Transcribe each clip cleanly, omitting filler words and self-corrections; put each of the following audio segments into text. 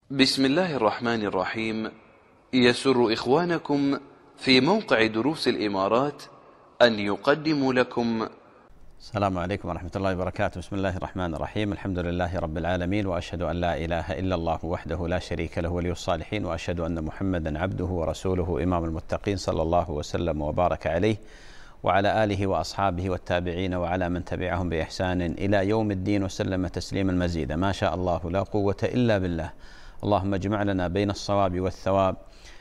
بسم الله الرحمن الرحيم. يسر إخوانكم في موقع دروس الإمارات أن يقدموا لكم. السلام عليكم ورحمة الله وبركاته. بسم الله الرحمن الرحيم. الحمد لله رب العالمين، وأشهد أن لا إله إلا الله وحده لا شريك له ولي الصالحين، وأشهد أن محمدا عبده ورسوله إمام المتقين، صلى الله وسلم وبارك عليه وعلى آله وأصحابه والتابعين وعلى من تبعهم بإحسان إلى يوم الدين، وسلم تسليما مزيدا. ما شاء الله لا قوة إلا بالله. اللهم اجمع لنا بين الصواب والثواب،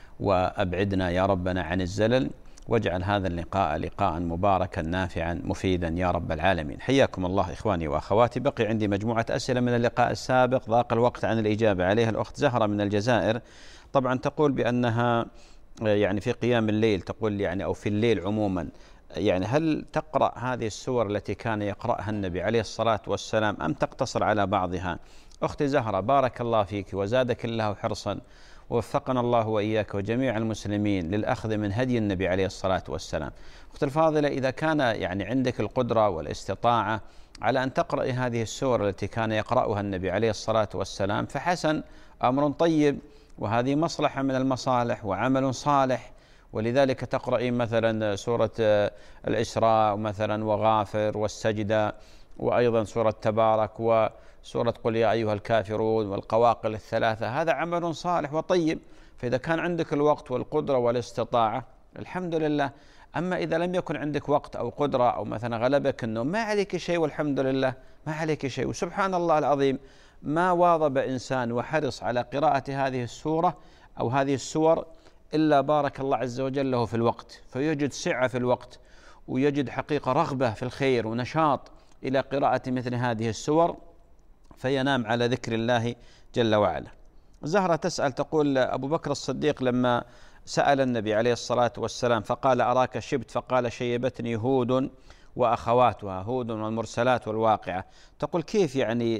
وأبعدنا يا ربنا عن الزلل، واجعل هذا اللقاء لقاء مباركا نافعا مفيدا يا رب العالمين. حياكم الله إخواني وأخواتي. بقي عندي مجموعة أسئلة من اللقاء السابق ضاق الوقت عن الإجابة عليها. الأخت زهرة من الجزائر طبعا تقول بأنها يعني في قيام الليل، تقول يعني أو في الليل عموما، يعني هل تقرأ هذه السور التي كان يقرأها النبي عليه الصلاة والسلام أم تقتصر على بعضها؟ أختي زهرة بارك الله فيك وزادك الله حرصا، ووفقنا الله وإياك وجميع المسلمين للأخذ من هدي النبي عليه الصلاة والسلام. أختي الفاضلة، إذا كان يعني عندك القدرة والاستطاعة على أن تقرأ هذه السور التي كان يقرأها النبي عليه الصلاة والسلام فحسن، أمر طيب، وهذه مصلحة من المصالح وعمل صالح. ولذلك تقرأين مثلا سورة الإسراء مثلا وغافر والسجدة، وأيضا سورة تبارك وسورة قل يا أيها الكافرون والقواقل الثلاثة. هذا عمل صالح وطيب، فإذا كان عندك الوقت والقدرة والاستطاعة الحمد لله. أما إذا لم يكن عندك وقت أو قدرة أو مثلا غلبك النوم، ما عليك شيء والحمد لله، ما عليك شيء. وسبحان الله العظيم، ما واظب إنسان وحرص على قراءة هذه السورة أو هذه السور إلا بارك الله عز وجل له في الوقت، فيجد سعة في الوقت، ويجد حقيقة رغبة في الخير ونشاط إلى قراءة مثل هذه السور، فينام على ذكر الله جل وعلا. زهرة تسأل تقول: أبو بكر الصديق لما سأل النبي عليه الصلاة والسلام فقال أراك شبت، فقال شيبتني هود وأخواتها، هود والمرسلات والواقعة. تقول كيف يعني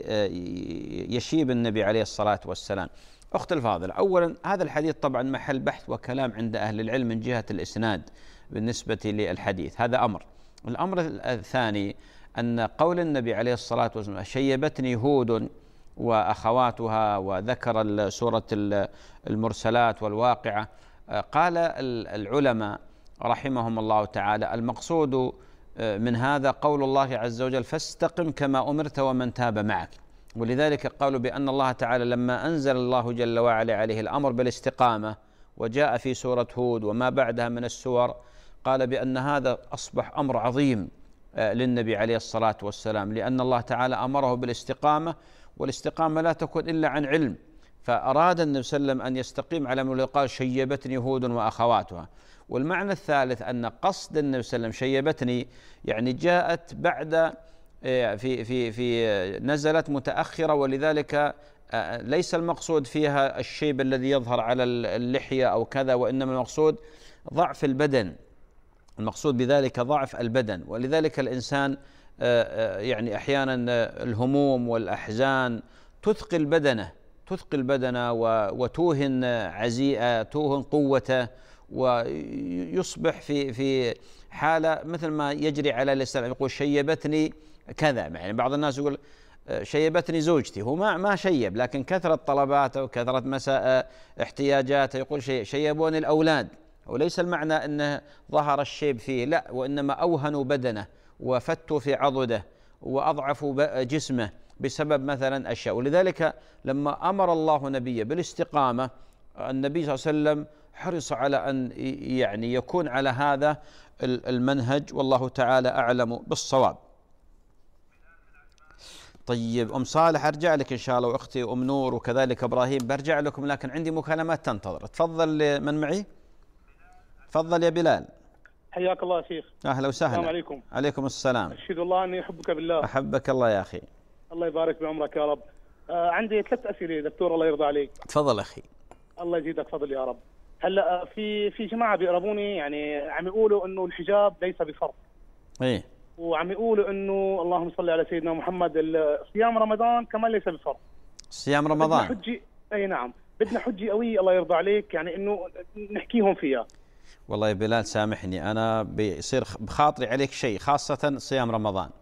يشيب النبي عليه الصلاة والسلام؟ أخت الفاضل، أولا هذا الحديث طبعا محل بحث وكلام عند أهل العلم من جهة الإسناد بالنسبة للحديث، هذا أمر. الأمر الثاني أن قول النبي عليه الصلاة والسلام شيبتني هود وأخواتها، وذكر سورة المرسلات والواقعة، قال العلماء رحمهم الله تعالى المقصود من هذا قول الله عز وجل فاستقم كما أمرت ومن تاب معك. ولذلك قالوا بأن الله تعالى لما أنزل الله جل وعلا عليه الأمر بالاستقامة، وجاء في سورة هود وما بعدها من السور، قال بأن هذا أصبح أمر عظيم للنبي عليه الصلاة والسلام، لأن الله تعالى أمره بالاستقامة، والاستقامة لا تكون إلا عن علم. فأراد النبي صلى الله عليه وسلم أن يستقيم على ما قال شيبتني هود وأخواتها. والمعنى الثالث أن قصد النبي صلى الله عليه وسلم شيبتني يعني جاءت بعد في نزلت متأخرة، ولذلك ليس المقصود فيها الشيب الذي يظهر على اللحية أو كذا، وإنما المقصود ضعف البدن، المقصود بذلك ضعف البدن. ولذلك الإنسان يعني أحيانا الهموم والأحزان تثقل بدنه وتوهن عزيئة، توهن قوته، ويصبح في حالة مثل ما يجري على اللسان، يقول شيبتني كذا. يعني بعض الناس يقول شيبتني زوجتي، هو ما شيب، لكن كثرة طلباته وكثرة مساء احتياجاته، يقول شيبوني الأولاد. وليس المعنى أنه ظهر الشيب فيه، لا، وإنما أوهنوا بدنه وفتوا في عضده وأضعفوا جسمه بسبب مثلا أشياء. ولذلك لما أمر الله نبيه بالاستقامة، النبي صلى الله عليه وسلم حرص على أن يعني يكون على هذا المنهج، والله تعالى أعلم بالصواب. طيب أم صالح أرجع لك إن شاء الله، وأختي أم نور وكذلك إبراهيم برجع لكم، لكن عندي مكالمات تنتظر. تفضل، من معي؟ تفضل يا بلال. حياك الله يا شيخ. أهلا وسهلا. السلام عليكم. عليكم السلام. أشهد الله أني أحبك بالله. أحبك الله يا أخي. الله يبارك بعمرك يا رب. عندي 3 أسئلة دكتور، الله يرضى عليك. تفضل أخي. الله يزيدك فضل يا رب. هلا في جماعة بيقربوني يعني عم يقولوا إنه الحجاب ليس بفرض. إيه. وعم يقولوا إنه اللهم صل على سيدنا محمد صيام رمضان كمان ليس بفرض. صيام رمضان. بدنا حجة. أي نعم، بدنا حجة قوية الله يرضى عليك، يعني إنه نحكيهم فيها. والله يا بلال سامحني، أنا بيصير بخاطري عليك شيء، خاصة صيام رمضان.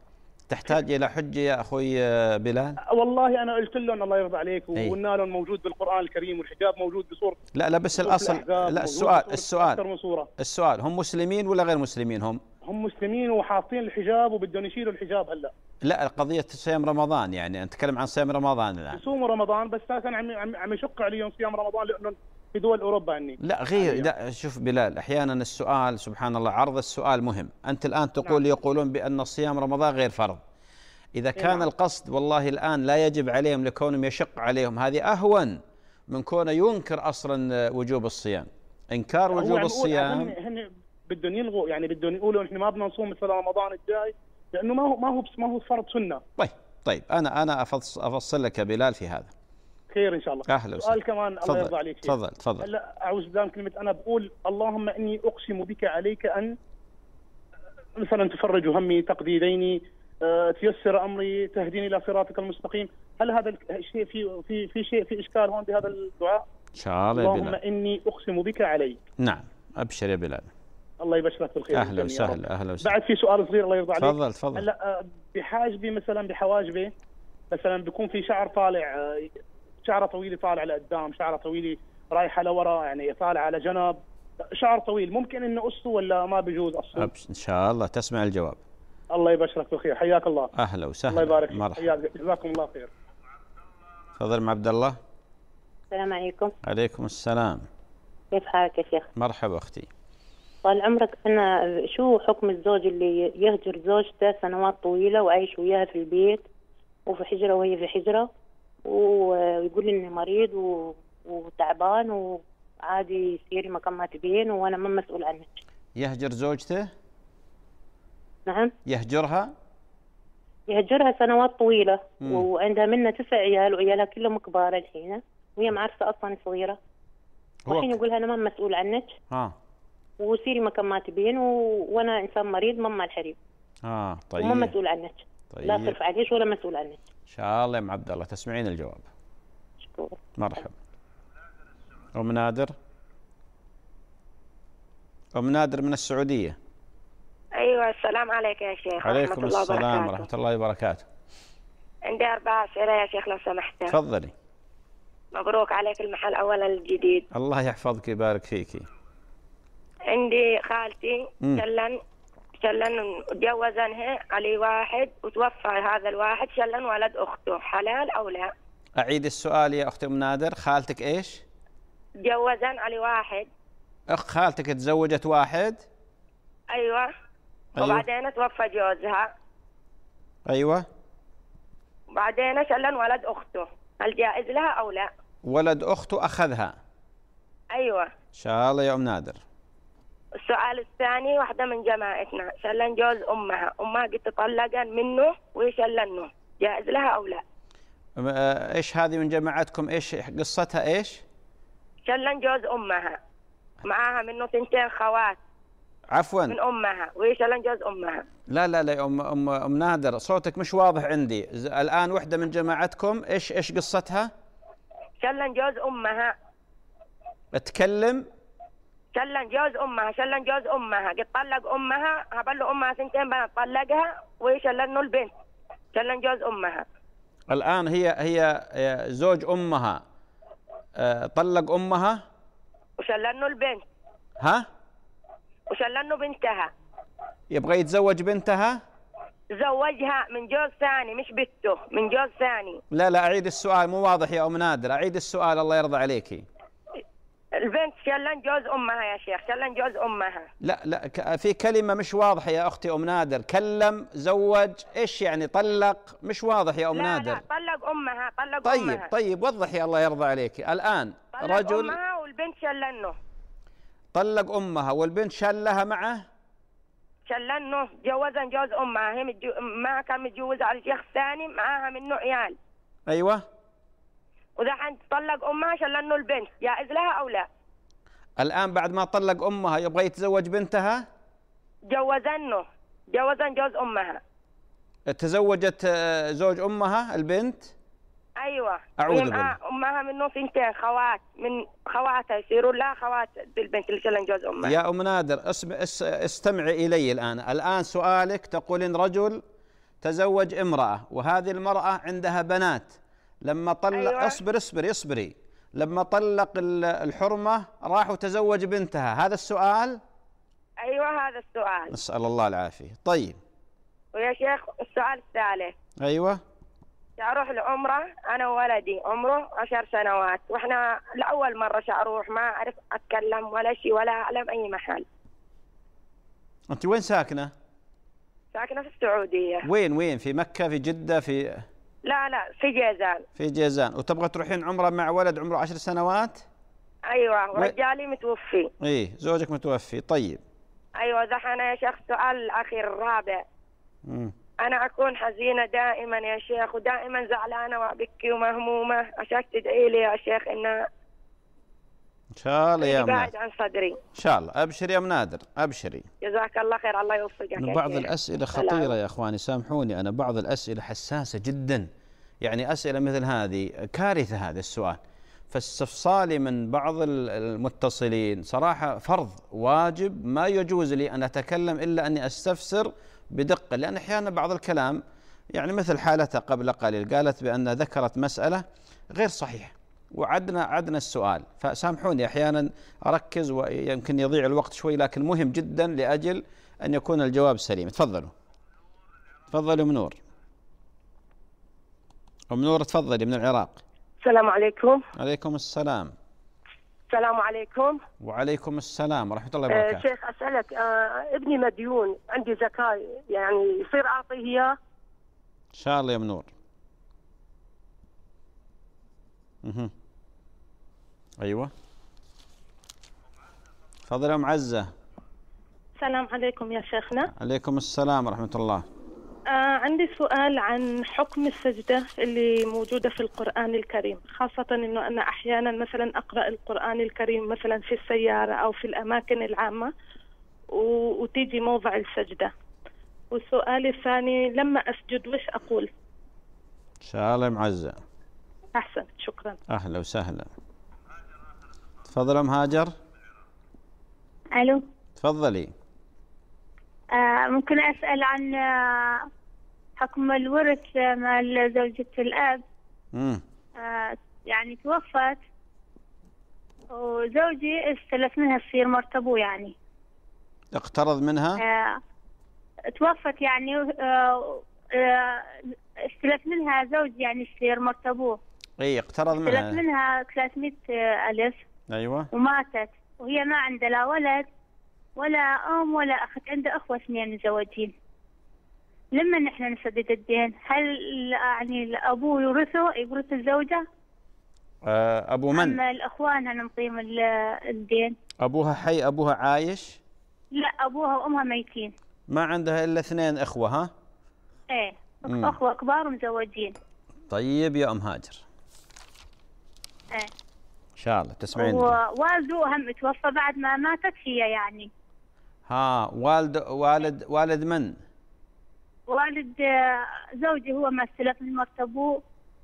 تحتاج إلى حجة يا أخوي بلال؟ والله أنا قلت لهم الله يرضى عليك وقلنا لهم موجود بالقرآن الكريم، والحجاب موجود بصورة. لا بس الأصل، لا السؤال هم مسلمين ولا غير مسلمين؟ هم مسلمين وحاطين الحجاب وبدهم يشيلوا الحجاب هلا. لا قضية صيام رمضان، يعني نتكلم عن صيام رمضان الآن. يصوموا رمضان بس كان عم يشق عليهم صيام رمضان لأنه في دول أوروبا عني. لا غير، لا شوف بلال، أحيانا السؤال سبحان الله عرض السؤال مهم. أنت الآن تقول يقولون بأن صيام رمضان غير فرض. إذا كان القصد والله الآن لا يجب عليهم لكونهم يشق عليهم، هذه أهون من كونه ينكر أصلا وجوب الصيام. إنكار وجوب الصيام هن بدهم يلغوا، يعني بدهم يقولوا إحنا ما بدنا نصوم مثل رمضان الجاي لأنه ما هو فرض سنة. طيب أنا أفصل لك يا بلال في هذا. خير إن شاء الله. أهلا وسهلا. سؤال كمان الله يرضى عليك. تفضل. هلا أعوذ بالله من كلمة أنا بقول اللهم إني أقسم بك عليك أن مثلا تفرج همي، تقضي ديني، تيسر أمري، تهديني إلى صراطك المستقيم. هل هذا الشيء في شيء في إشكال هون بهذا الدعاء؟ إن شاء الله يا بلال. اللهم إني أقسم بك عليك. نعم أبشر يا بلال. الله يبشرك بالخير. أهلا وسهلا. بعد في سؤال صغير الله يرضى عليك. تفضل. هلا بحاجبي مثلا بحواجبي مثلا بيكون في شعر طالع، شعره طويله طالع لقدام، شعره طويله رايحه لورا، يعني طالع على جنب، شعر طويل، ممكن انه قصه ولا ما بيجوز قصه؟ ان شاء الله تسمع الجواب. الله يبشرك بالخير، حياك الله. اهلا وسهلا. الله يبارك فيك. مرحبا. جزاكم الله خير. تفضل ام عبد الله. السلام عليكم. عليكم السلام. كيف حالك يا شيخ؟ مرحبا اختي. طال عمرك، انا شو حكم الزوج اللي يهجر زوجته سنوات طويله وعايش وياها في البيت وفي حجره وهي في حجره، ويقول اني مريض وتعبان وعادي يصير مكان ما تبين وانا ما مسؤول عنك؟ يهجر زوجته؟ نعم. يهجرها سنوات طويله وعندها منها 9 عيال وعيالها كلهم كبار الحين، وهي معرسه اصلا صغيره، والحين يقولها انا ما مسؤول عنك وسيري مكان ما تبين وانا انسان مريض مما الحريم. طيب. وما مسؤول عنك. طيب. لا صرف عليش ولا مسؤول عنك. ان شاء الله يا ام عبد الله تسمعين الجواب. شكرا. مرحبا. ام نادر. ام نادر من السعوديه. ايوه السلام عليك يا شيخ. عليكم السلام ورحمه الله وبركاته. عندي 4 أسئلة يا شيخ لو سمحت. تفضلي. مبروك عليك المحل اولا الجديد. الله يحفظك ويبارك فيكي. عندي خالتي شلن تجوزنها علي واحد وتوفى هذا الواحد، شلن ولد اخته، حلال او لا؟ اعيد السؤال يا اختي ام نادر. خالتك ايش؟ تجوزن علي واحد. خالتك تزوجت واحد؟ ايوه. وبعدين توفى جوزها. ايوه. وبعدين شلن ولد اخته، هل جائز لها او لا؟ ولد اخته اخذها. ايوه. ان شاء الله يا ام نادر. السؤال الثاني، واحدة من جماعتنا شلن جوز امها قد تطلقن منه ويشلنه، جائز لها او لا؟ ايش هذه من جماعتكم؟ ايش قصتها؟ ايش شلن جوز امها، معاها منه 2 خوات عفوا من امها ويشلن جوز امها. لا يا ام نادر، صوتك مش واضح عندي الان. وحده من جماعتكم ايش قصتها؟ شلن جوز امها. اتكلم. شلن جوز امها قد طلق امها، هبلوا امها 2 بنات طلقها ويشلنوا البنت، شلن جوز امها. الان هي زوج امها طلق امها وشلنوا البنت. وشلنوا بنتها. يبغى يتزوج بنتها؟ زوجها من جوز ثاني، مش بنته، من جوز ثاني. لا اعيد السؤال، مو واضح يا ام نادر، اعيد السؤال الله يرضى عليكي. البنت شلن جوز امها يا شيخ، شلن جوز امها. لا في كلمة مش واضحة يا اختي ام نادر. كلم، زوج، ايش يعني؟ طلق، مش واضح يا ام نادر. لا طلق امها. طيب وضحي الله يرضى عليكي. الان طلق رجل امها والبنت شلنه. طلق امها والبنت شلها معه. شلنه جوزن جوز امها، هي ما كان متجوزة على شيخ ثاني، معاها منه عيال. ايوه. ودحين طلق امها، شلنه البنت، جائز لها او لا؟ الان بعد ما طلق امها يبغى يتزوج بنتها؟ جوزن جوز امها. تزوجت زوج امها البنت؟ ايوه. اعوذ بالله. امها منه 2 خوات من خواتها، يصيروا لها خوات بالبنت اللي شلن جوز امها. يا ام نادر استمعي الي الان سؤالك تقولين رجل تزوج امرأة وهذه المرأة عندها بنات، لما طلق أيوة. اصبري لما طلق الحرمة راح وتزوج بنتها، هذا السؤال؟ أيوة هذا السؤال. نسأل الله العافية. طيب ويا شيخ السؤال الثالث. أيوة. أروح العمرة أنا وولدي عمره 10 سنوات، وإحنا لأول مرة أروح، ما أعرف أتكلم ولا شيء ولا أعلم أي محل. أنت وين ساكنة؟ ساكنة في السعودية. وين؟ في مكة، في جدة، في؟ لا في جيزان. في جيزان. وتبغى تروحين عمرة مع ولد عمره 10 سنوات؟ أيوة ورجالي متوفي. إيه زوجك متوفي. طيب أيوة دحين يا شيخ السؤال الأخير الرابع. أنا أكون حزينة دائما يا شيخ، ودائما زعلانة وأبكي ومهمومة، عشان تدعي لي يا شيخ إنه إن شاء الله يا بعد منادر. عن صدري إن شاء الله. أبشري يا منادر، أبشري. جزاك الله خير، الله يوفقك. بعض الأسئلة خطيرة يا أخواني، سامحوني، أنا بعض الأسئلة حساسة جدا، يعني أسئلة مثل هذه كارثة هذا السؤال. فاستفصالي من بعض المتصلين صراحة فرض واجب، ما يجوز لي أن أتكلم إلا أني أستفسر بدقة، لأن أحيانا بعض الكلام يعني مثل حالتها قبل قليل قالت بأن ذكرت مسألة غير صحيحة وعدنا السؤال، فسامحوني أحيانا أركز ويمكن يضيع الوقت شوي، لكن مهم جدا لأجل أن يكون الجواب سليم. تفضلوا أم نور. أم نور تفضلي من العراق. السلام عليكم. عليكم السلام. السلام عليكم. وعليكم السلام ورحمة الله وبركاته. شيخ أسألك، ابني مديون، عندي زكاة، يعني يصير أعطيه إياه؟ إن شاء الله يا منور. أيوة تفضل يا أم عزة. السلام عليكم يا شيخنا. عليكم السلام ورحمة الله. عندي سؤال عن حكم السجدة اللي موجودة في القرآن الكريم، خاصة أنه أنا أحيانا مثلا أقرأ القرآن الكريم مثلا في السيارة أو في الأماكن العامة وتيجي موضع السجدة. والسؤال الثاني، لما أسجد وش أقول؟ إن شاء الله يا معزة. أحسن، شكرا. أهلا وسهلا. تفضل أم هاجر. ألو. تفضلي. ممكن أسأل عن حكم الورث مع زوجة الأب. يعني توفت وزوجي استلف منها تصير مرتبو، يعني اقترض منها؟ توفت يعني استلف منها زوج يعني تصير مرتبو. اي اقترض منها. استلف منها 300,000. ايوه. وماتت وهي ما عندها لا ولد ولا أم ولا أخت، عنده أخوة اثنين متزوجين. لما نحن نسدد الدين، هل يعني أبوه يورث الزوجة؟ أبو من؟ أما الأخوان هنعطيهم الدين. أبوها حي؟ أبوها عايش؟ لا، أبوها وأمها ميتين. ما عندها إلا 2 إخوة ها؟ إيه أخوة كبار ومزوجين. طيب يا أم هاجر. إيه إن شاء الله تسمعين. ووالده هم توفى بعد ما ماتت هي يعني. ها والد من؟ والد زوجي هو ما استلف من مرتبه.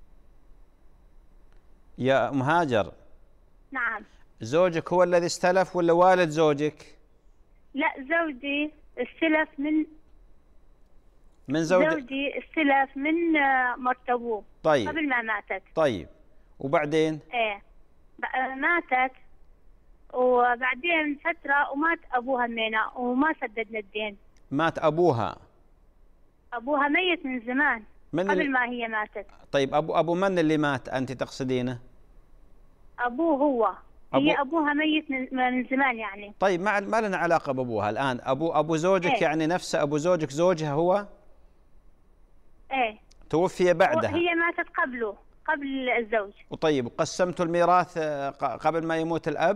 يا أم هاجر. نعم. زوجك هو الذي استلف ولا والد زوجك؟ لا، زوجي استلف من زوجي استلف من مرتبه. طيب. قبل ما ماتت. طيب وبعدين؟ ايه ماتت وبعدين فترة ومات أبوها مينا وما سددنا الدين. مات أبوها ميت من زمان قبل ما هي ماتت. طيب أبو من اللي مات أنت تقصدينه؟ أبوه هو. هي أبوها ميت من زمان يعني. طيب ما لنا علاقة بأبوها الآن. أبو زوجك إيه؟ يعني نفسه أبو زوجك زوجها هو؟ إيه توفي بعدها. هي ماتت قبل الزوج. وطيب قسمتوا الميراث قبل ما يموت الأب؟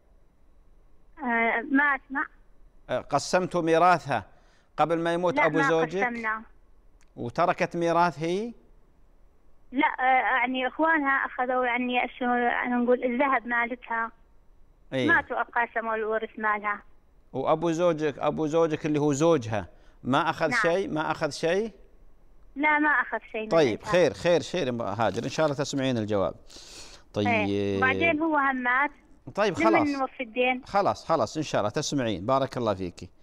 ما أسمع. قسمتوا ميراثها قبل ما يموت أبو زوجك؟ لا ما قسمنا. وتركت ميراث هي؟ لا يعني إخوانها أخذوا يعني نقول الذهب مالتها. إيه؟ ماتوا قسموا الورث مالها. وأبو زوجك اللي هو زوجها ما أخذ نعم. شيء؟ ما أخذ شيء؟ لا ما أخذ شيء. طيب خير هاجر إن شاء الله تسمعين الجواب. طيب. إيه. بعدين هو هم مات. طيب خلاص. نوفي الدين. خلاص إن شاء الله تسمعين. بارك الله فيك.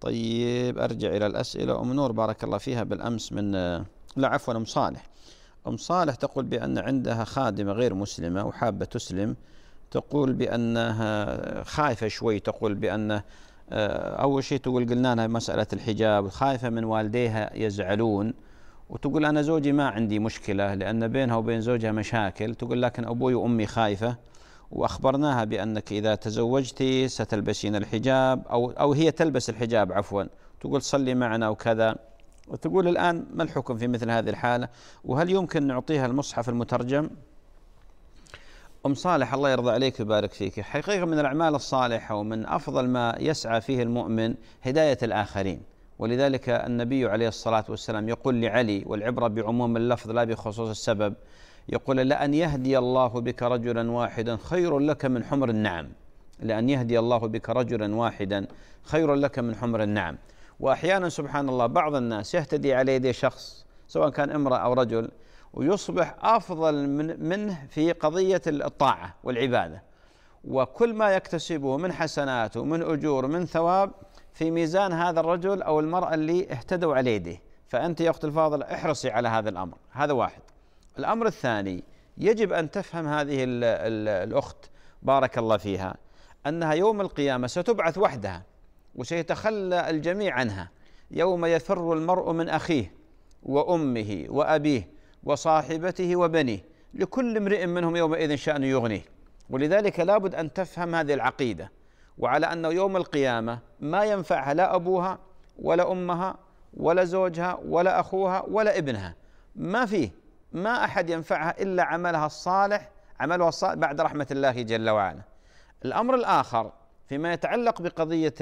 طيب أرجع إلى الأسئلة. أم نور بارك الله فيها بالأمس من لا عفوا أم صالح. أم صالح تقول بأن عندها خادمة غير مسلمة وحابة تسلم، تقول بأنها خايفة شوي، تقول بأن أول شيء تقول قلنا لها مسألة الحجاب، خايفة من والديها يزعلون، وتقول أنا زوجي ما عندي مشكلة لأن بينها وبين زوجها مشاكل، تقول لكن أبوي وأمي خايفة، وأخبرناها بأنك إذا تزوجتي ستلبسين الحجاب أو هي تلبس الحجاب عفوا، تقول صلي معنا وكذا، وتقول الآن ما الحكم في مثل هذه الحالة، وهل يمكن نعطيها المصحف المترجم؟ أم صالح الله يرضى عليك ويبارك فيك، حقيقة من الأعمال الصالحة ومن أفضل ما يسعى فيه المؤمن هداية الآخرين، ولذلك النبي عليه الصلاة والسلام يقول لعلي، والعبرة بعموم اللفظ لا بخصوص السبب، يقول لأن يهدي الله بك رجلا واحدا خير لك من حمر النعم، لأن يهدي الله بك رجلا واحدا خير لك من حمر النعم. وأحيانا سبحان الله بعض الناس يهتدي على يدي شخص سواء كان امرأة أو رجل ويصبح أفضل منه في قضية الطاعة والعبادة، وكل ما يكتسبه من حسنات ومن أجور من ثواب في ميزان هذا الرجل أو المرأة اللي اهتدوا على يده. فأنت يا أخت الفاضل احرصي على هذا الأمر، هذا واحد. الأمر الثاني، يجب أن تفهم هذه الأخت بارك الله فيها أنها يوم القيامة ستبعث وحدها وسيتخلى الجميع عنها، يوم يفر المرء من أخيه وأمه وأبيه وصاحبته وبنيه، لكل امرئ منهم يومئذ شأن يغنيه. ولذلك لابد أن تفهم هذه العقيدة، وعلى أنه يوم القيامة ما ينفعها لا أبوها ولا أمها ولا زوجها ولا أخوها ولا ابنها، ما أحد ينفعها إلا عملها الصالح بعد رحمة الله جل وعلا. الأمر الآخر فيما يتعلق بقضية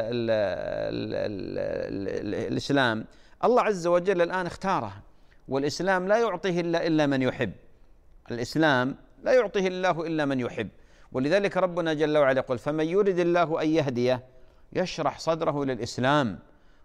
الإسلام، الله عز وجل الآن اختارها، والإسلام لا يعطيه إلا من يحب، الإسلام لا يعطيه الله إلا من يحب. ولذلك ربنا جل وعلا يقول فمن يرد الله أن يهديه يشرح صدره للإسلام،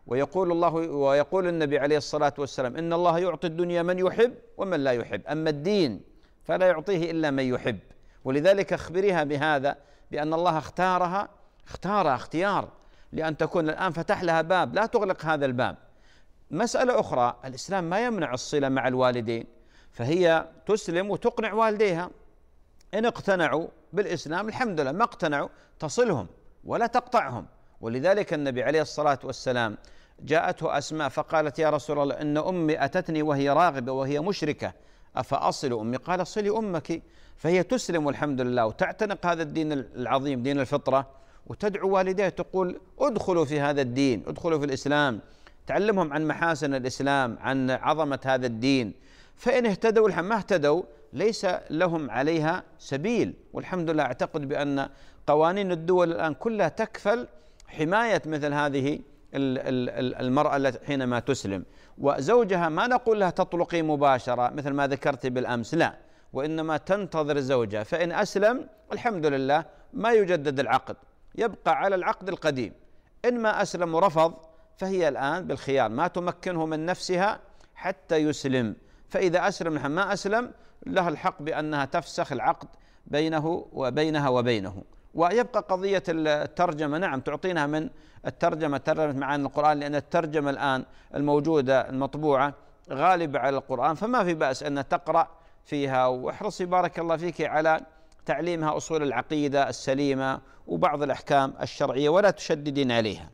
ويقول النبي عليه الصلاة والسلام إن الله يعطي الدنيا من يحب ومن لا يحب، أما الدين فلا يعطيه إلا من يحب. ولذلك اخبريها بهذا، بأن الله اختارها اختيار لأن تكون، الآن فتح لها باب لا تغلق هذا الباب. مسألة أخرى، الإسلام ما يمنع الصلة مع الوالدين، فهي تسلم وتقنع والديها، إن اقتنعوا بالإسلام الحمد لله، ما اقتنعوا تصلهم ولا تقطعهم. ولذلك النبي عليه الصلاة والسلام جاءته أسماء فقالت يا رسول الله إن أمي أتتني وهي راغبة وهي مشركة أفأصل أمي؟ قال صلي أمك. فهي تسلم والحمد لله وتعتنق هذا الدين العظيم دين الفطرة، وتدعو والديها تقول ادخلوا في هذا الدين، ادخلوا في الإسلام، تعلمهم عن محاسن الإسلام، عن عظمة هذا الدين. فإن اهتدوا الحمد، ما اهتدوا ليس لهم عليها سبيل. والحمد لله أعتقد بأن قوانين الدول الآن كلها تكفل حماية مثل هذه المرأة التي حينما تسلم، وزوجها ما نقول لها تطلقي مباشرة مثل ما ذكرت بالأمس، لا، وإنما تنتظر زوجها، فإن أسلم الحمد لله ما يجدد العقد، يبقى على العقد القديم. إن ما أسلم ورفض فهي الآن بالخيار، ما تمكنه من نفسها حتى يسلم. فإذا أسلم ما أسلم لها الحق بأنها تفسخ العقد بينها وبينه. ويبقى قضية الترجمة، نعم تعطينها من الترجمة، ترجمة معاني القرآن، لأن الترجمة الآن الموجودة المطبوعة غالبة على القرآن، فما في بأس أن تقرأ فيها. واحرصي بارك الله فيك على تعليمها أصول العقيدة السليمة وبعض الأحكام الشرعية ولا تشددين عليها.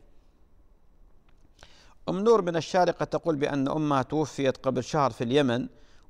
أم نور من الشارقة تقول بأن أمها توفيت قبل شهر في اليمن،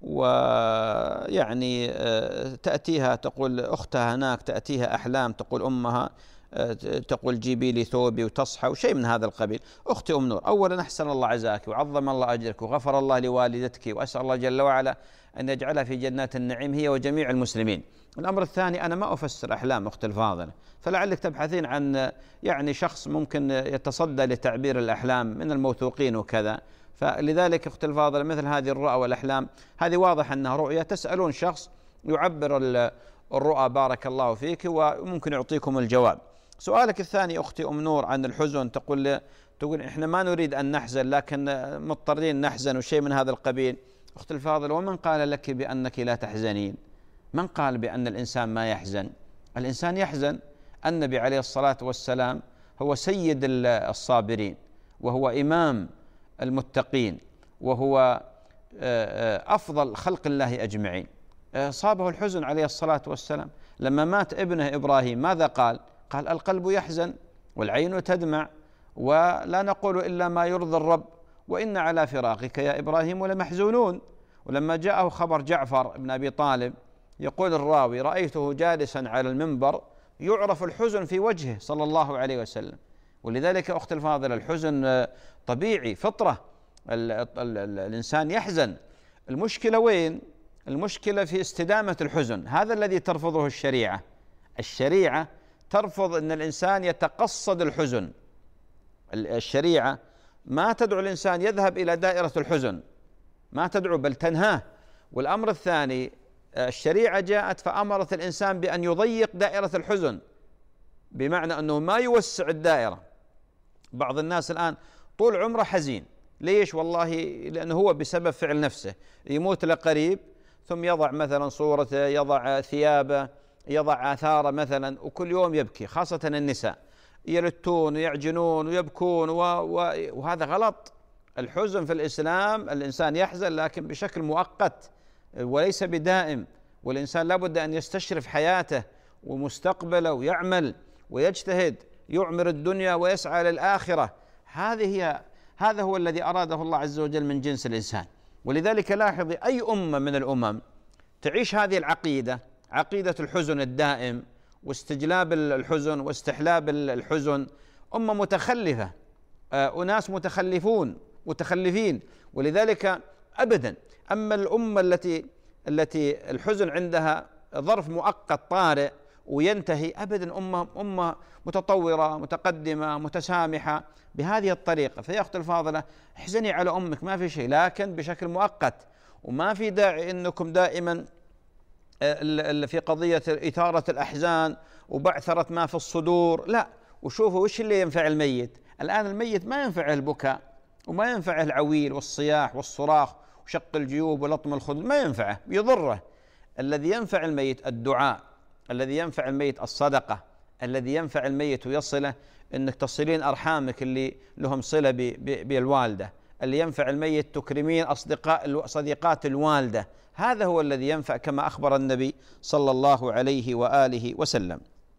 ويعني تأتيها، تقول أختها هناك تأتيها أحلام، تقول أمها تقول جيبي لي ثوبي وتصحى وشيء من هذا القبيل. أختي أم نور، أولا أحسن الله عزاك وعظم الله أجرك وغفر الله لوالدتك، وأسأل الله جل وعلا أن يجعلها في جنات النعيم هي وجميع المسلمين. الأمر الثاني، أنا ما أفسر أحلام أختي الفاضلة، فلعلك تبحثين عن يعني شخص ممكن يتصدى لتعبير الأحلام من الموثوقين وكذا. فلذلك أختي الفاضلة مثل هذه الرؤى والأحلام هذه واضح أنها رؤية، تسألون شخص يعبر الرؤى بارك الله فيك وممكن يعطيكم الجواب. سؤالك الثاني أختي أم نور عن الحزن، تقول إحنا ما نريد أن نحزن لكن مضطرين نحزن وشيء من هذا القبيل. أختي الفاضلة، ومن قال لك بأنك لا تحزنين؟ من قال بأن الإنسان ما يحزن؟ الإنسان يحزن. النبي عليه الصلاة والسلام هو سيد الصابرين، وهو إمام المتقين، وهو أفضل خلق الله أجمعين، صابه الحزن عليه الصلاة والسلام. لما مات ابنه إبراهيم ماذا قال؟ قال: القلب يحزن والعين تدمع ولا نقول إلا ما يرضي الرب وإن على فراقك يا إبراهيم لمحزونون. ولما جاءه خبر جعفر بن أبي طالب يقول الراوي: رأيته جالسا على المنبر يعرف الحزن في وجهه صلى الله عليه وسلم. ولذلك أختي الفاضلة الحزن طبيعي، فطرة، الإنسان يحزن. المشكلة وين؟ المشكلة في استدامة الحزن، هذا الذي ترفضه الشريعة. الشريعة ترفض أن الإنسان يتقصد الحزن. الشريعة ما تدعو الإنسان يذهب إلى دائرة الحزن، ما تدعو بل تنهاه. والأمر الثاني، الشريعة جاءت فأمرت الإنسان بأن يضيق دائرة الحزن، بمعنى أنه ما يوسع الدائرة. بعض الناس الآن طول عمره حزين، ليش؟ والله لأنه هو بسبب فعل نفسه، يموت له قريب ثم يضع مثلا صورته، يضع ثيابه، يضع آثاره مثلا، وكل يوم يبكي، خاصة النساء يلتون ويعجنون ويبكون وهذا غلط. الحزن في الإسلام الإنسان يحزن لكن بشكل مؤقت وليس بدائم، والإنسان لابد أن يستشرف حياته ومستقبله ويعمل ويجتهد، يعمر الدنيا ويسعى للآخرة. هذا هو الذي أراده الله عز وجل من جنس الإنسان. ولذلك لاحظي أي أمة من الأمم تعيش هذه العقيدة، عقيدة الحزن الدائم واستجلاب الحزن واستحلاب الحزن، أمة متخلفة، أناس متخلفين. ولذلك أبدا. أما الأمة التي الحزن عندها ظرف مؤقت طارئ وينتهي، أبدا أمة متطورة متقدمة متسامحة بهذه الطريقة. فيا أختي الفاضلة احزني على أمك ما في شيء، لكن بشكل مؤقت، وما في داعي أنكم دائما في قضية إثارة الأحزان وبعثرة ما في الصدور. لا، وشوفوا وش اللي ينفع الميت. الآن الميت ما ينفعه البكاء وما ينفعه العويل والصياح والصراخ وشق الجيوب ولطم الخدود، ما ينفعه، يضره. الذي ينفع الميت الدعاء، الذي ينفع الميت الصدقة، الذي ينفع الميت ويصله أنك تصلين أرحامك اللي لهم صلة بالوالدة، اللي ينفع الميت تكرمين صديقات الوالدة. هذا هو الذي ينفع كما أخبر النبي صلى الله عليه وآله وسلم.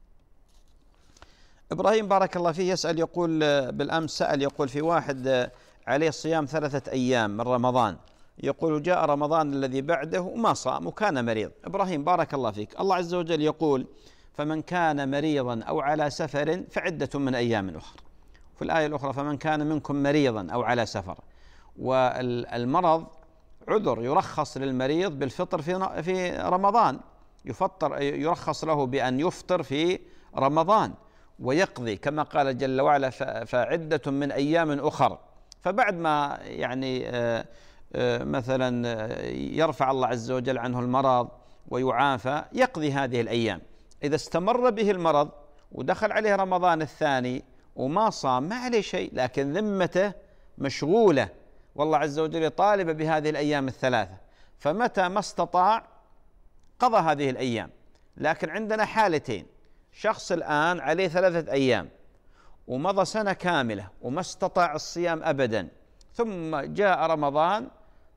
إبراهيم بارك الله فيه يسأل، يقول بالأمس سأل، يقول في واحد عليه صيام 3 أيام من رمضان، يقول جاء رمضان الذي بعده وما صام وكان مريض. إبراهيم بارك الله فيك، الله عز وجل يقول: فمن كان مريضا أو على سفر فعدة من أيام أخرى. في الآية الأخرى: فمن كان منكم مريضا أو على سفر. والمرض عذر، يرخص للمريض بالفطر في رمضان، يرخص له بأن يفطر في رمضان ويقضي كما قال جل وعلا: فعدة من أيام أخر. فبعد ما يعني مثلا يرفع الله عز وجل عنه المرض ويعافى يقضي هذه الأيام. إذا استمر به المرض ودخل عليه رمضان الثاني وما صام ما عليه شيء، لكن ذمته مشغولة، والله عز وجل طالب بهذه الأيام الثلاثة، فمتى ما استطاع قضى هذه الأيام. لكن عندنا حالتين: شخص الآن عليه 3 أيام ومضى سنة كاملة وما استطاع الصيام أبدا، ثم جاء رمضان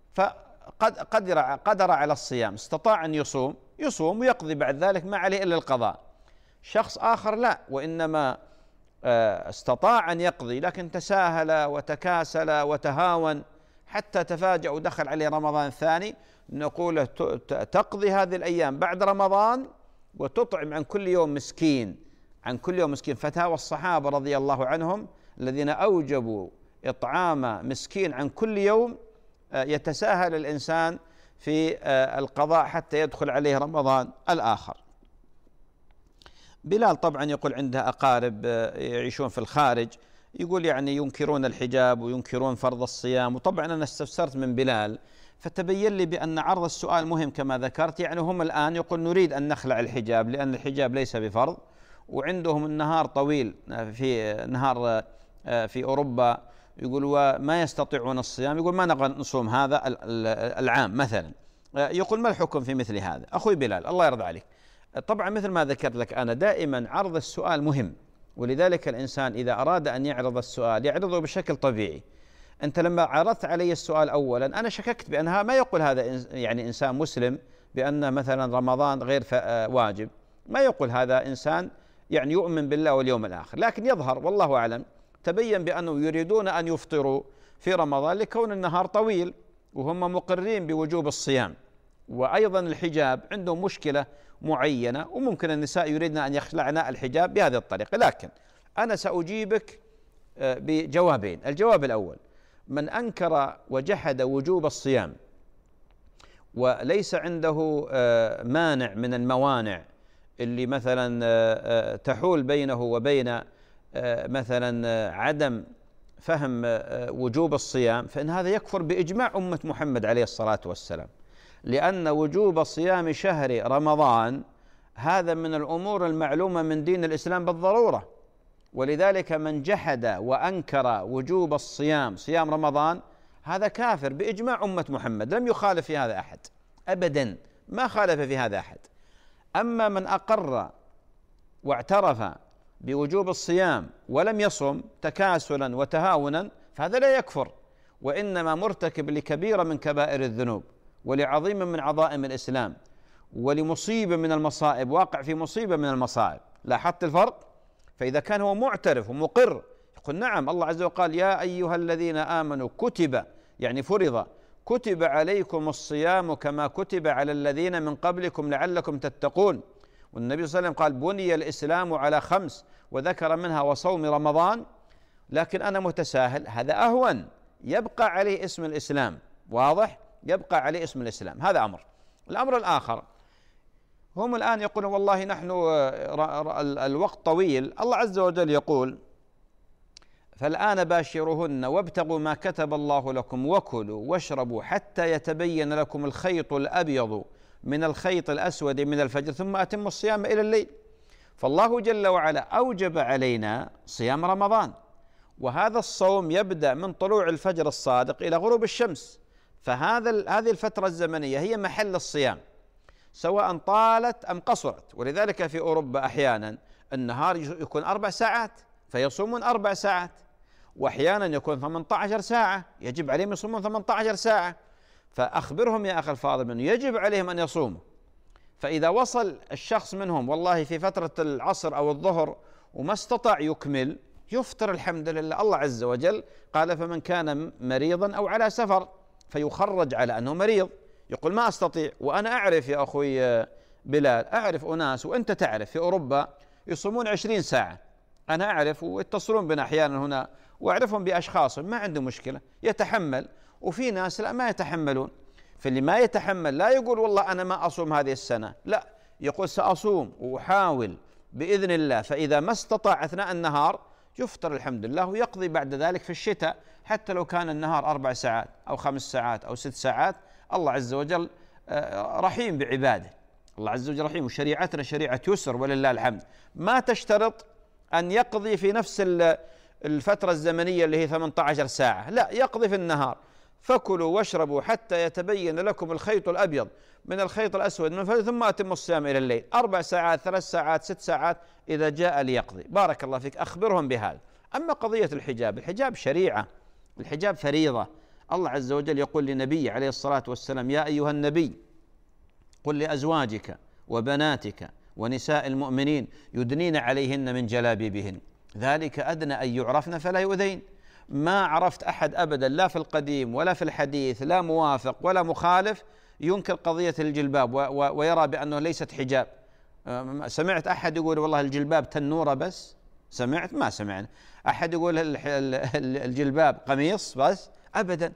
قدر على الصيام، استطاع أن يصوم ويقضي بعد ذلك ما عليه إلا القضاء. شخص آخر لا، وإنما استطاع أن يقضي لكن تساهل وتكاسل وتهاون حتى تفاجأ ودخل عليه رمضان الثاني، نقول تقضي هذه الأيام بعد رمضان وتطعم عن كل يوم مسكين، فتاوى الصحابة رضي الله عنهم الذين أوجبوا إطعام مسكين عن كل يوم، يتساهل الإنسان في القضاء حتى يدخل عليه رمضان الآخر. بلال طبعا يقول عنده أقارب يعيشون في الخارج، يقول يعني ينكرون الحجاب وينكرون فرض الصيام. وطبعا أنا استفسرت من بلال فتبين لي بأن عرض السؤال مهم كما ذكرت، يعني هم الآن يقول نريد أن نخلع الحجاب لأن الحجاب ليس بفرض، وعندهم النهار طويل في أوروبا، يقول وما يستطيعون الصيام، يقول ما نبغى نصوم هذا العام مثلا. يقول ما الحكم في مثل هذا؟ أخوي بلال الله يرضى عليك، طبعا مثل ما ذكرت لك أنا دائما عرض السؤال مهم، ولذلك الإنسان إذا أراد أن يعرض السؤال يعرضه بشكل طبيعي. أنت لما عرضت علي السؤال أولا أنا شككت بأنها ما يقول هذا يعني إنسان مسلم بأن مثلا رمضان غير واجب، ما يقول هذا إنسان يعني يؤمن بالله واليوم الآخر، لكن يظهر والله أعلم تبين بأنه يريدون أن يفطروا في رمضان لكون النهار طويل، وهم مقرين بوجوب الصيام، وأيضا الحجاب عندهم مشكلة معينة، وممكن النساء يريدن أن يخلعن الحجاب بهذه الطريقة. لكن أنا سأجيبك بجوابين. الجواب الأول: من أنكر وجحد وجوب الصيام وليس عنده مانع من الموانع اللي مثلا تحول بينه وبين مثلا عدم فهم وجوب الصيام، فإن هذا يكفر بإجماع أمة محمد عليه الصلاة والسلام، لأن وجوب صيام شهر رمضان هذا من الأمور المعلومة من دين الإسلام بالضرورة. ولذلك من جحد وأنكر وجوب الصيام، صيام رمضان، هذا كافر بإجماع أمة محمد، لم يخالف في هذا أحد أبدا، ما خالف في هذا أحد. أما من أقر واعترف بوجوب الصيام ولم يصم تكاسلا وتهاونا فهذا لا يكفر، وإنما مرتكب لكبيرة من كبائر الذنوب ولعظيم من عظائم الإسلام ولمصيبة من المصائب، واقع في مصيبة من المصائب. لاحظت الفرق؟ فإذا كان هو معترف ومقر يقول نعم، الله عز وجل قال: يا أيها الذين آمنوا كتب، يعني فرض، كتب عليكم الصيام كما كتب على الذين من قبلكم لعلكم تتقون. والنبي صلى الله عليه وسلم قال: بني الإسلام على 5، وذكر منها وصوم رمضان. لكن أنا متساهل، هذا أهون، يبقى عليه اسم الإسلام، واضح؟ يبقى عليه اسم الإسلام. هذا أمر. الأمر الآخر، هم الآن يقولون والله نحن الوقت طويل. الله عز وجل يقول: فالآن باشروهن وابتغوا ما كتب الله لكم وكلوا واشربوا حتى يتبين لكم الخيط الأبيض من الخيط الأسود من الفجر ثم أتموا الصيام إلى الليل. فالله جل وعلا أوجب علينا صيام رمضان، وهذا الصوم يبدأ من طلوع الفجر الصادق إلى غروب الشمس، هذه الفترة الزمنية هي محل الصيام سواء طالت أم قصرت. ولذلك في أوروبا أحيانا النهار يكون 4 ساعات فيصومون 4 ساعات، وأحيانا يكون 18 ساعة يجب عليهم يصومون 18 ساعة. فأخبرهم يا أخي الفاضل من يجب عليهم أن يصوموا. فإذا وصل الشخص منهم والله في فترة العصر أو الظهر وما استطاع يكمل، يفطر الحمد لله. الله عز وجل قال: فمن كان مريضا أو على سفر، فيخرج على أنه مريض، يقول ما أستطيع. وأنا أعرف يا أخوي بلال، أعرف أناس وأنت تعرف في أوروبا يصومون 20 ساعة، أنا أعرف، ويتصلون بنا أحيانا هنا وأعرفهم بأشخاص ما عنده مشكلة يتحمل، وفي ناس لا ما يتحملون. فاللي ما يتحمل لا يقول والله أنا ما أصوم هذه السنة، لا، يقول سأصوم وأحاول بإذن الله. فإذا ما استطاع أثناء النهار يفطر الحمد لله، ويقضي بعد ذلك في الشتاء حتى لو كان النهار 4 ساعات أو 5 ساعات أو 6 ساعات. الله عز وجل رحيم بعباده، الله عز وجل رحيم، وشريعتنا شريعة يسر ولله الحمد، ما تشترط أن يقضي في نفس الفترة الزمنية اللي هي 18 ساعة، لا، يقضي في النهار. فكلوا واشربوا حتى يتبين لكم الخيط الأبيض من الخيط الأسود من الفجر ثم أتموا الصيام إلى الليل. 4 ساعات 3 ساعات 6 ساعات إذا جاء ليقضي. بارك الله فيك، أخبرهم بهذا. أما قضية الحجاب، الحجاب شريعة، الحجاب فريضة. الله عز وجل يقول لنبي عليه الصلاة والسلام: يا أيها النبي قل لأزواجك وبناتك ونساء المؤمنين يدنين عليهن من جلابيبهن ذلك أدنى أن يعرفن فلا يؤذين. ما عرفت أحد أبدا، لا في القديم ولا في الحديث، لا موافق ولا مخالف، ينكر قضية الجلباب ويرى بأنه ليست حجاب. سمعت أحد يقول والله الجلباب تنورة بس؟ سمعت؟ ما سمعنا أحد يقول الجلباب قميص بس؟ أبدا.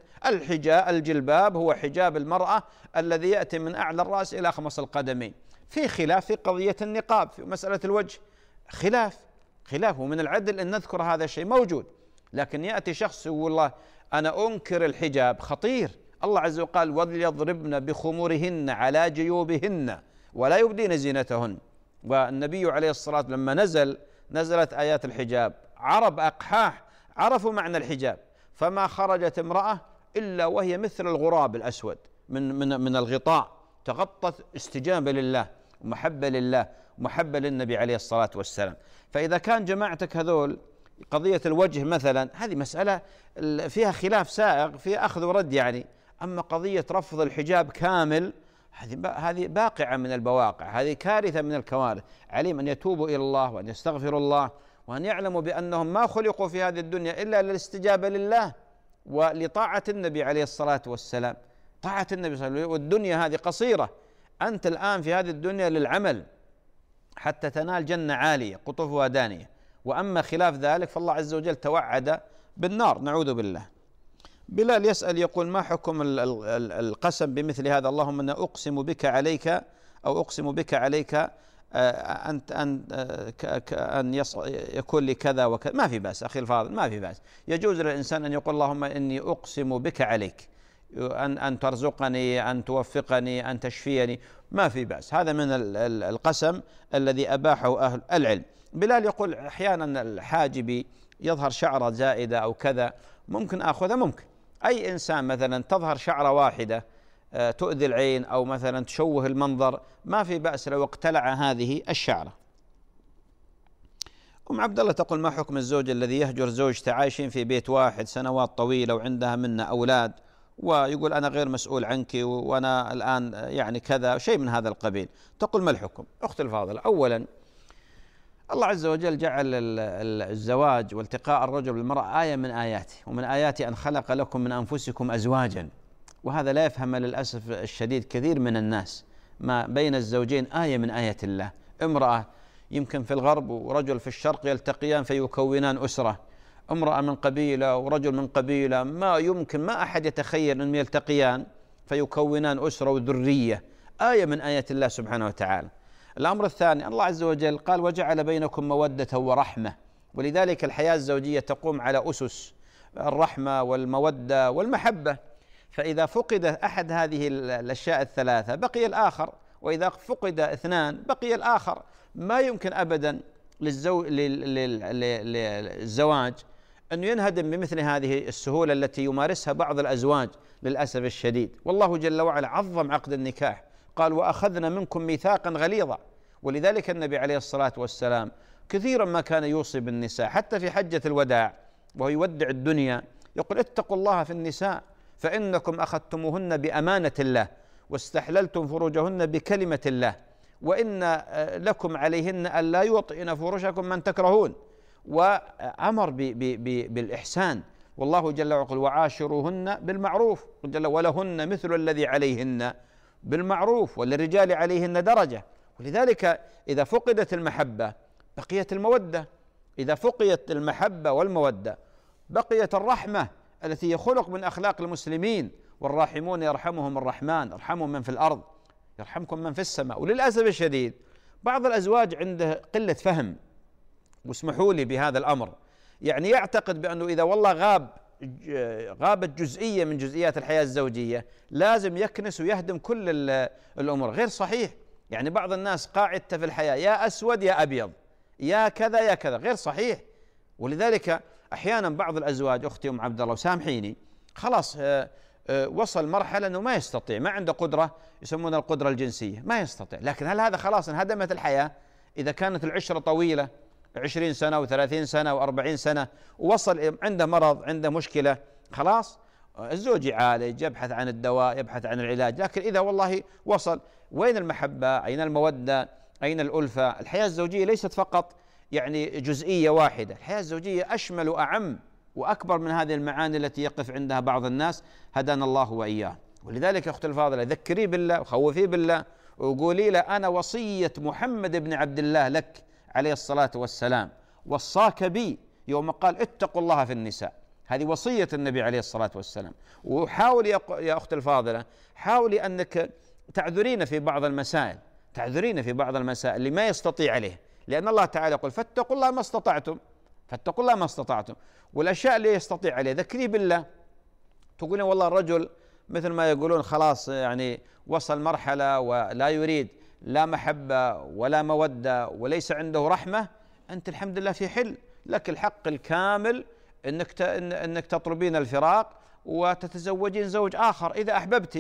الجلباب هو حجاب المرأة الذي يأتي من أعلى الرأس إلى أخمص القدمين. في خلاف في قضية النقاب، في مسألة الوجه خلاف، ومن العدل أن نذكر هذا الشيء موجود. لكن يأتي شخص يقول والله أنا أنكر الحجاب، خطير. الله عز وجل قال: وليضربن بخمورهن على جيوبهن ولا يبدين زينتهن. والنبي عليه الصلاة والسلام لما نزلت آيات الحجاب، عرب أقحاح عرفوا معنى الحجاب، فما خرجت امرأة إلا وهي مثل الغراب الأسود من الغطاء، تغطت استجابة لله. ومحبة لله ومحبة للنبي عليه الصلاة والسلام. فإذا كان جماعتك هذول قضية الوجه مثلا، هذه مسألة فيها خلاف سائغ، فيها أخذ ورد يعني. أما قضية رفض الحجاب كامل، هذه باقعة من البواقع، هذه كارثة من الكوارث. عليهم أن يتوبوا إلى الله وأن يستغفروا الله وأن يعلموا بأنهم ما خلقوا في هذه الدنيا إلا للاستجابة لله ولطاعة النبي عليه الصلاة والسلام. طاعة النبي صلى الله عليه وسلم، والدنيا هذه قصيرة. أنت الآن في هذه الدنيا للعمل حتى تنال جنة عالية قطوفها دانية، وأما خلاف ذلك فالله عز وجل توعد بالنار، نعوذ بالله. بلال يسأل يقول: ما حكم القسم بمثل هذا؟ اللهم أنا أقسم بك عليك، أو أقسم بك عليك أن يكون لي كذا وكذا. ما في بأس أخي الفاضل، ما في بأس. يجوز للإنسان أن يقول: اللهم إني أقسم بك عليك، أن ترزقني، أن توفقني، أن تشفيني، ما في بأس. هذا من القسم الذي أباحه أهل العلم. بلال يقول: أحيانا الحاجب يظهر شعرة زائدة أو كذا، ممكن أخذها؟ ممكن. أي إنسان مثلا تظهر شعرة واحدة تؤذي العين أو مثلا تشوه المنظر، ما في بأس لو اقتلع هذه الشعرة. أم عبد الله تقول: ما حكم الزوج الذي يهجر زوجته، عايشين في بيت واحد سنوات طويلة وعندها منا أولاد، ويقول أنا غير مسؤول عنك وأنا الآن يعني كذا شيء من هذا القبيل؟ تقول: ما الحكم؟ أختي الفاضلة، أولا الله عز وجل جعل الزواج والتقاء الرجل بالمرأة آية من آياته، ومن آياته أن خلق لكم من أنفسكم أزواجا، وهذا لا يفهم للأسف الشديد كثير من الناس. ما بين الزوجين آية من آيات الله. امرأة يمكن في الغرب ورجل في الشرق يلتقيان فيكونان أسرة، امرأة من قبيلة ورجل من قبيلة، ما يمكن، ما أحد يتخيل أنهم يلتقيان فيكونان أسرة وذرية. آية من آيات الله سبحانه وتعالى. الأمر الثاني، الله عز وجل قال: وجعل بينكم مودة ورحمة، ولذلك الحياة الزوجية تقوم على أسس الرحمة والمودة والمحبة. فإذا فقد أحد هذه الأشياء الثلاثة بقي الآخر، وإذا فقد اثنان بقي الآخر. ما يمكن أبدا للزواج أن ينهدم بمثل هذه السهولة التي يمارسها بعض الأزواج للأسف الشديد. والله جل وعلا عظم عقد النكاح، قال: وأخذنا منكم ميثاقا غليظا. ولذلك النبي عليه الصلاة والسلام كثيرا ما كان يوصي بالنساء، حتى في حجة الوداع وهو يودع الدنيا يقول: اتقوا الله في النساء فإنكم أخذتموهن بأمانة الله واستحللتم فروجهن بكلمة الله، وإن لكم عليهن ألا يوطئن فرشكم من تكرهون. وأمر بالإحسان، والله جل وعلا يقول: وعاشروهن بالمعروف، ولهن مثل الذي عليهن بالمعروف وللرجال عليهن درجة. ولذلك إذا فقدت المحبة بقيت المودة، إذا فقدت المحبة والمودة بقيت الرحمة التي هي خلق من أخلاق المسلمين. والراحمون يرحمهم الرحمن، ارحموا من في الأرض يرحمكم من في السماء. وللأسف الشديد بعض الأزواج عنده قلة فهم، واسمحوا لي بهذا الأمر، يعني يعتقد بأنه إذا والله غابت جزئية من جزئيات الحياة الزوجية لازم يكنس ويهدم كل الأمور. غير صحيح. يعني بعض الناس قاعدته في الحياة يا أسود يا أبيض، يا كذا يا كذا، غير صحيح. ولذلك أحيانا بعض الأزواج، أختي أم عبد الله وسامحيني، خلاص وصل مرحلة أنه ما يستطيع، ما عنده قدرة، يسمونها القدرة الجنسية، ما يستطيع. لكن هل هذا خلاص انهدمت الحياة؟ إذا كانت العشرة طويلة 20 سنة و30 سنة و40 سنة ووصل عنده مرض، عنده مشكلة، خلاص الزوج يعالج، يبحث عن الدواء، يبحث عن العلاج. لكن إذا والله وصل، وين المحبة؟ أين المودة؟ أين الألفة؟ الحياة الزوجية ليست فقط يعني جزئية واحدة، الحياة الزوجية أشمل وأعم وأكبر من هذه المعاني التي يقف عندها بعض الناس، هدانا الله وإياه. ولذلك أختي الفاضلة، ذكري بالله وخوفي بالله وقولي له: أنا وصية محمد بن عبد الله لك عليه الصلاة والسلام، وصاك بي يوم قال: اتقوا الله في النساء. هذه وصية النبي عليه الصلاة والسلام. وحاولي يا أختي الفاضلة، حاولي أنك تعذرين في بعض المسائل، تعذرين في بعض المسائل اللي ما يستطيع عليه، لأن الله تعالى يقول: فاتقوا الله ما استطعتم، فاتقوا الله ما استطعتم. والأشياء اللي يستطيع عليه ذكري بالله. تقولين والله الرجل مثل ما يقولون خلاص يعني وصل مرحلة ولا يريد لا محبة ولا مودة وليس عنده رحمة، أنت الحمد لله في حل، لك الحق الكامل أنك تطلبين الفراق وتتزوجين زوج آخر إذا أحببتي.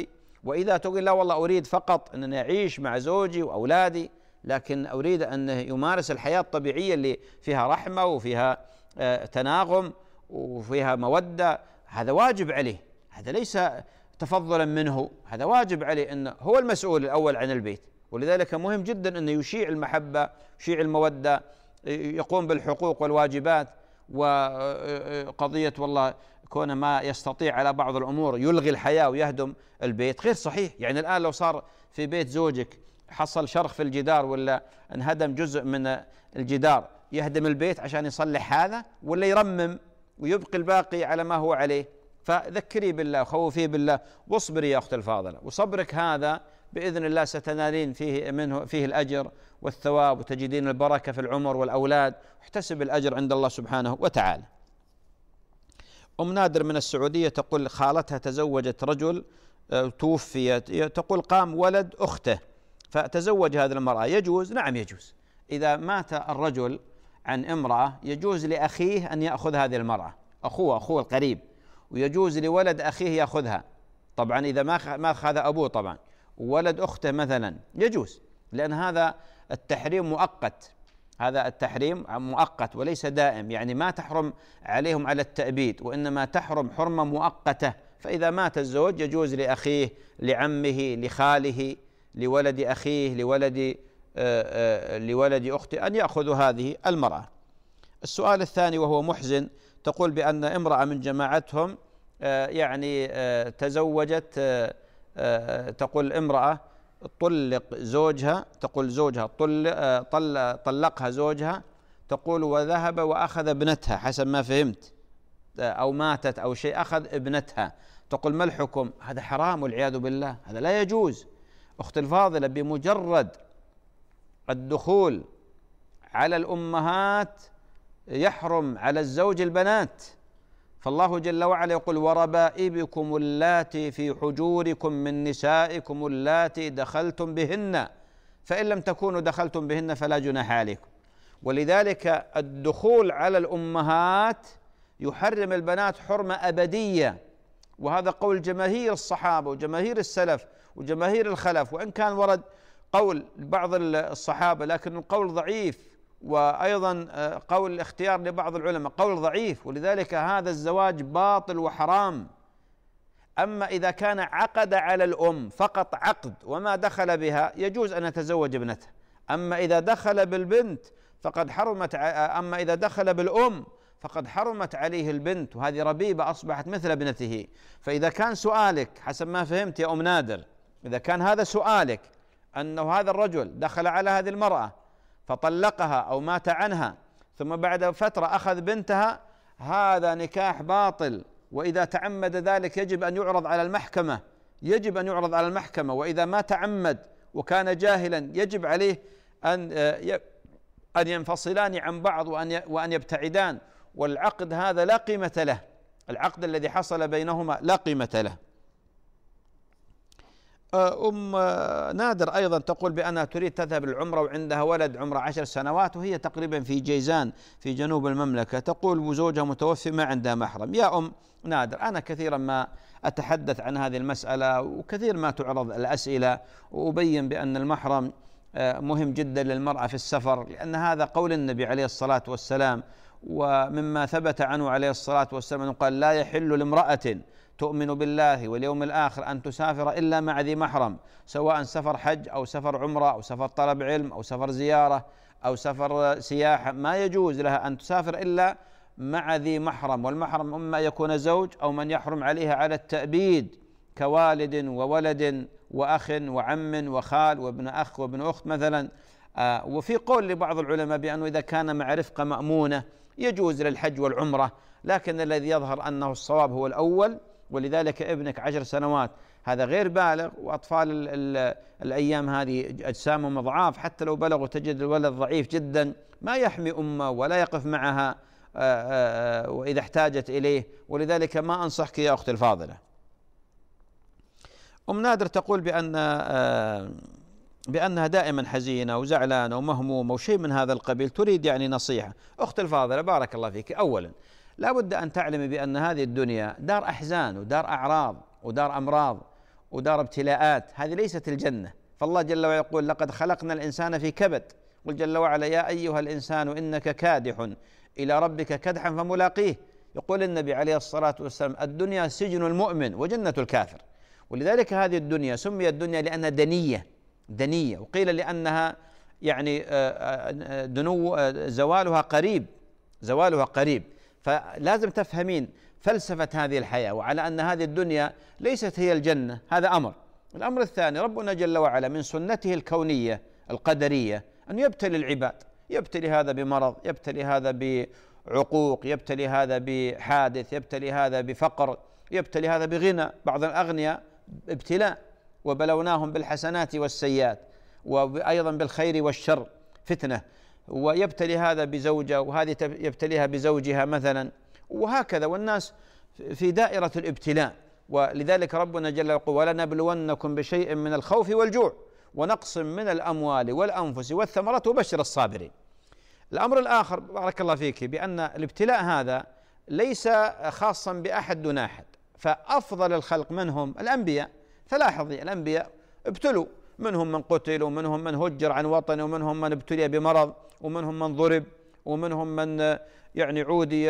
وإذا تقول لا والله أريد فقط أنني أعيش مع زوجي وأولادي، لكن أريد أن يمارس الحياة الطبيعية اللي فيها رحمة وفيها تناغم وفيها مودة، هذا واجب عليه، هذا ليس تفضلا منه، هذا واجب عليه، أنه هو المسؤول الأول عن البيت. ولذلك مهم جدا أنه يشيع المحبة، يشيع المودة، يقوم بالحقوق والواجبات. وقضية والله كونه ما يستطيع على بعض الأمور يلغي الحياة ويهدم البيت غير صحيح. يعني الآن لو صار في بيت زوجك حصل شرخ في الجدار ولا انهدم جزء من الجدار، يهدم البيت عشان يصلح هذا ولا يرمم ويبقي الباقي على ما هو عليه؟ فذكري بالله وخوفي بالله واصبري يا أخت الفاضلة، وصبرك هذا بإذن الله ستنالين فيه الأجر والثواب، وتجدين البركة في العمر والأولاد، واحتسب الأجر عند الله سبحانه وتعالى. أم نادر من السعودية تقول خالتها تزوجت رجل توفيت، تقول قام ولد أخته فتزوج هذه المرأة، يجوز؟ نعم يجوز. إذا مات الرجل عن امرأة يجوز لأخيه أن يأخذ هذه المرأة، أخوه القريب، ويجوز لولد أخيه يأخذها، طبعا إذا ما أخذ أبوه طبعا، وولد أخته مثلا يجوز، لأن هذا التحريم مؤقت، هذا التحريم مؤقت وليس دائم، يعني ما تحرم عليهم على التأبيد، وإنما تحرم حرمة مؤقتة. فإذا مات الزوج يجوز لأخيه، لعمه، لخاله، لولد أخيه، لولد أخته أن يأخذوا هذه المرأة. السؤال الثاني وهو محزن، تقول بأن امرأة من جماعتهم يعني تزوجت، تقول امرأة طلق زوجها، تقول زوجها طلقها زوجها، تقول وذهب وأخذ ابنتها حسب ما فهمت، أو ماتت أو شيء، أخذ ابنتها، تقول ما الحكم؟ هذا حرام والعياذ بالله، هذا لا يجوز. أخت الفاضلة، بمجرد الدخول على الأمهات يحرم على الزوج البنات، فالله جل وعلا يقول وربائبكم اللاتي في حجوركم من نسائكم اللاتي دخلتم بهن فإن لم تكونوا دخلتم بهن فلا جناح عليكم. ولذلك الدخول على الأمهات يحرم البنات حرمة أبدية، وهذا قول جماهير الصحابة وجماهير السلف وجماهير الخلف، وإن كان ورد قول بعض الصحابة لكن القول ضعيف، وأيضا قول الاختيار لبعض العلماء قول ضعيف، ولذلك هذا الزواج باطل وحرام. أما إذا كان عقد على الأم فقط عقد وما دخل بها يجوز أن يتزوج ابنته، أما إذا دخل بالبنت فقد حرمت، أما إذا دخل بالأم فقد حرمت عليه البنت، وهذه ربيبة أصبحت مثل ابنته. فإذا كان سؤالك حسب ما فهمت يا أم نادر، إذا كان هذا سؤالك أنه هذا الرجل دخل على هذه المرأة فطلقها أو مات عنها ثم بعد فترة أخذ بنتها، هذا نكاح باطل، وإذا تعمد ذلك يجب أن يعرض على المحكمة، يجب أن يعرض على المحكمة. وإذا ما تعمد وكان جاهلا يجب عليه أن ينفصلان عن بعض وأن يبتعدان، والعقد هذا لا قيمة له، العقد الذي حصل بينهما لا قيمة له. أم نادر أيضا تقول بأنها تريد تذهب للعمرة وعندها ولد عمره 10 سنوات، وهي تقريبا في جيزان في جنوب المملكة، تقول وزوجها متوفي ما عندها محرم. يا أم نادر، أنا كثيرا ما أتحدث عن هذه المسألة وكثير ما تعرض الأسئلة، وأبين بأن المحرم مهم جدا للمرأة في السفر، لأن هذا قول النبي عليه الصلاة والسلام، ومما ثبت عنه عليه الصلاة والسلام أنه قال لا يحل لامرأة تؤمن بالله واليوم الآخر أن تسافر إلا مع ذي محرم، سواء سفر حج أو سفر عمرة أو سفر طلب علم أو سفر زيارة أو سفر سياحة، ما يجوز لها أن تسافر إلا مع ذي محرم. والمحرم إما يكون زوج أو من يحرم عليها على التأبيد كوالد وولد وأخ وعم وخال وابن أخ وابن أخت مثلا. وفي قول لبعض العلماء بأنه إذا كان مع رفقة مأمونة يجوز للحج والعمرة، لكن الذي يظهر أنه الصواب هو الأول. ولذلك ابنك 10 سنوات هذا غير بالغ، وأطفال الأيام هذه أجسامهم أضعاف، حتى لو بلغوا تجد الولد ضعيف جدا ما يحمي أمه ولا يقف معها وإذا احتاجت إليه، ولذلك ما أنصحك يا أختي الفاضلة. أم نادر تقول بأنها دائما حزينة وزعلانة ومهمومة وشيء من هذا القبيل، تريد يعني نصيحة. أخت الفاضلة بارك الله فيك، أولا لا بد أن تعلمي بأن هذه الدنيا دار أحزان ودار أعراض ودار أمراض، ودار ابتلاءات، هذه ليست الجنة. فالله جل وعلا يقول لقد خلقنا الإنسان في كبد، قل جل وعلا يا أيها الإنسان إنك كادح إلى ربك كدحا فملاقيه. يقول النبي عليه الصلاة والسلام الدنيا سجن المؤمن وجنة الكافر. ولذلك هذه الدنيا سميت الدنيا لأنها دنية، وقيل لأنها يعني زوالها قريب. فلازم تفهمين فلسفة هذه الحياة، وعلى أن هذه الدنيا ليست هي الجنة، هذا أمر. الأمر الثاني، ربنا جل وعلا من سنته الكونية القدرية أن يبتلي العباد، يبتلي هذا بمرض، يبتلي هذا بعقوق، يبتلي هذا بحادث، يبتلي هذا بفقر، يبتلي هذا بغنى. بعض الأغنياء ابتلاء، وبلوناهم بالحسنات والسيئات، وأيضا بالخير والشر فتنة. ويبتلي هذا بزوجة، وهذه يبتليها بزوجها مثلا، وهكذا. والناس في دائرة الابتلاء. ولذلك ربنا جل وعلا يقول ولنبلونكم بشيء من الخوف والجوع ونقص من الأموال والأنفس والثمرات وبشر الصابرين. الأمر الآخر بارك الله فيك بأن الابتلاء هذا ليس خاصا بأحد دون أحد، فأفضل الخلق منهم الأنبياء. فلاحظي الأنبياء ابتلوا، منهم من قتل، ومنهم من هجر عن وطنه، ومنهم من ابتلي بمرض، ومنهم من ضرب، ومنهم من يعني عودي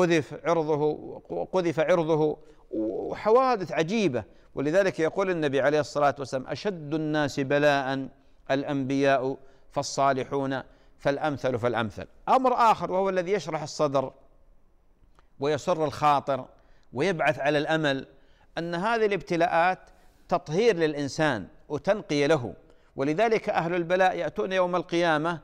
وقذف عرضه، وحوادث عجيبة. ولذلك يقول النبي عليه الصلاة والسلام أشد الناس بلاء الأنبياء فالصالحون فالأمثل فالأمثل. أمر آخر وهو الذي يشرح الصدر ويسر الخاطر ويبعث على الأمل، أن هذه الابتلاءات تطهير للإنسان وتنقية له. ولذلك أهل البلاء يأتون يوم القيامة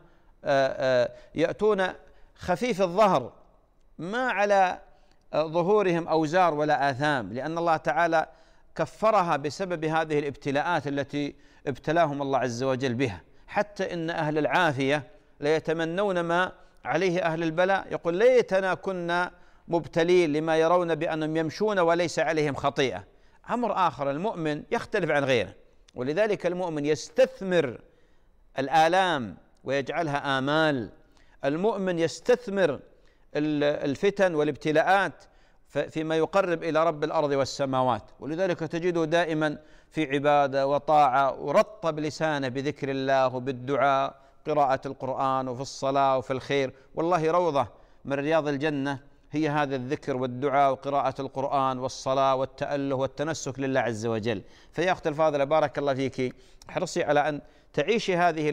يأتون خفيف الظهر، ما على ظهورهم أوزار ولا آثام، لأن الله تعالى كفرها بسبب هذه الابتلاءات التي ابتلاهم الله عز وجل بها. حتى إن أهل العافية ليتمنون ما عليه أهل البلاء، يقول ليتنا كنا مبتلين لما يرون بأنهم يمشون وليس عليهم خطيئة. أمر آخر، المؤمن يختلف عن غيره، ولذلك المؤمن يستثمر الآلام ويجعلها آمال. المؤمن يستثمر الفتن والابتلاءات فيما يقرب إلى رب الأرض والسماوات. ولذلك تجده دائما في عبادة وطاعة، ورطب لسانه بذكر الله وبالدعاء، قراءة القرآن، وفي الصلاة وفي الخير. والله روضة من رياض الجنة هي هذا الذكر والدعاء وقراءة القرآن والصلاة والتأله والتنسك لله عز وجل. فيا أختي الفاضلة بارك الله فيك، احرصي على أن تعيشي هذه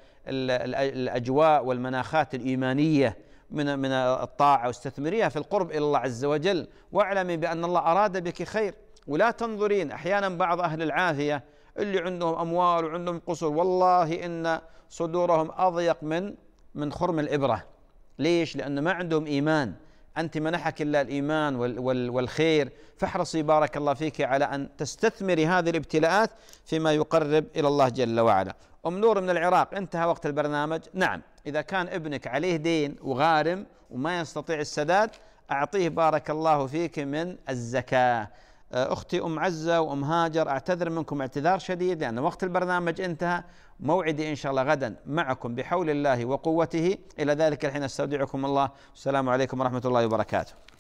الأجواء والمناخات الإيمانية من الطاعة، واستثمريها في القرب إلى الله عز وجل، واعلمي بأن الله أراد بك خير. ولا تنظرين أحيانا بعض أهل العافية اللي عندهم أموال وعندهم قصور، والله إن صدورهم أضيق من خرم الإبرة. ليش؟ لأن ما عندهم إيمان. أنت منحك الله الإيمان والخير، فاحرصي بارك الله فيك على أن تستثمري هذه الابتلاءات فيما يقرب إلى الله جل وعلا. أم نور من العراق، انتهى وقت البرنامج. نعم، إذا كان ابنك عليه دين وغارم وما يستطيع السداد، أعطيه بارك الله فيك من الزكاة. أختي أم عزة وأم هاجر، أعتذر منكم اعتذار شديد لأن وقت البرنامج انتهى. موعدي إن شاء الله غدا معكم بحول الله وقوته. إلى ذلك الحين استودعكم الله، السلام عليكم ورحمة الله وبركاته.